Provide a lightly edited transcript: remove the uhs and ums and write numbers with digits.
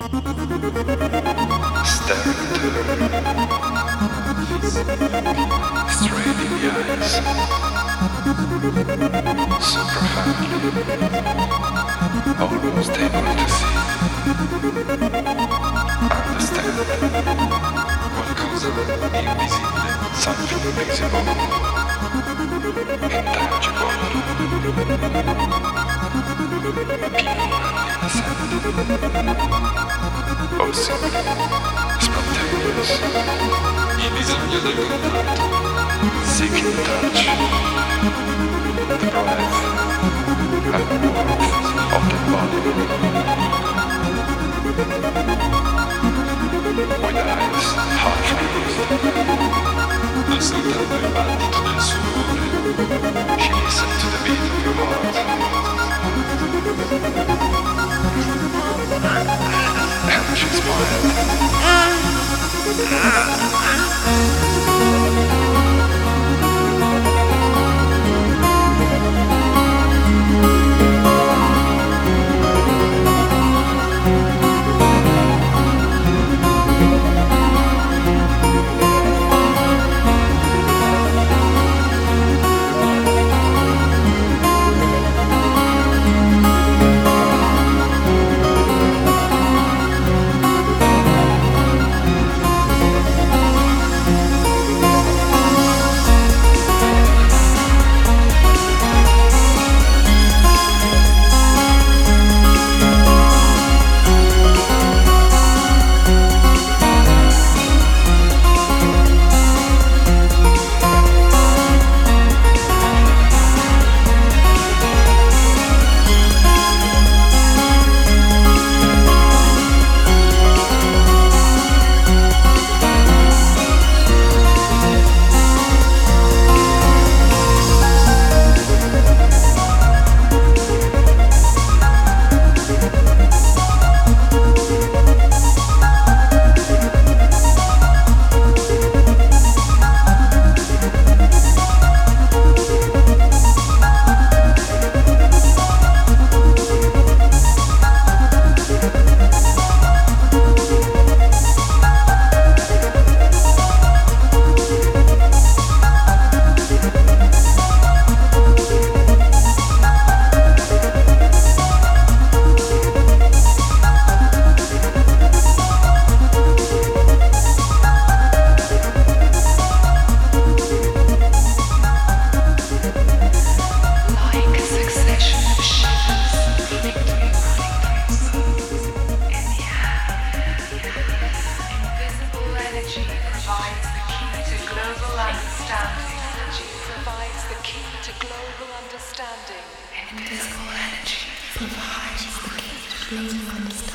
Stare into her, straight in the eyes, so profoundly, almost able to see, understand qualcosa di invisibile, something invisible, intangible, o simile, spontaneous. Il bisogno del contatto, seeking touch, the breath and warmth of the body. With eyes half closed, ascoltando il battito del suo cuore, she listened to the beat of your heart. And she smiled. Invisible energy provides the key to global understanding.